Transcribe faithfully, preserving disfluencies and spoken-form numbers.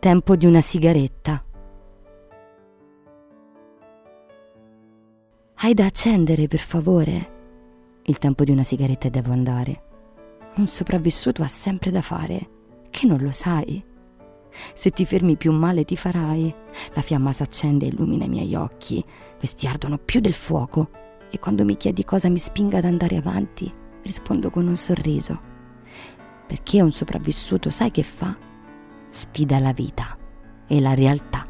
tempo di una sigaretta. Hai da accendere, per favore? Il tempo di una sigaretta e devo andare. Un sopravvissuto ha sempre da fare, che non lo sai. Se ti fermi più male ti farai. La fiamma s'accende e illumina i miei occhi. Questi ardono più del fuoco. E quando mi chiedi cosa mi spinga ad andare avanti, rispondo con un sorriso. Perché un sopravvissuto sai che fa? Sfida la vita e la realtà.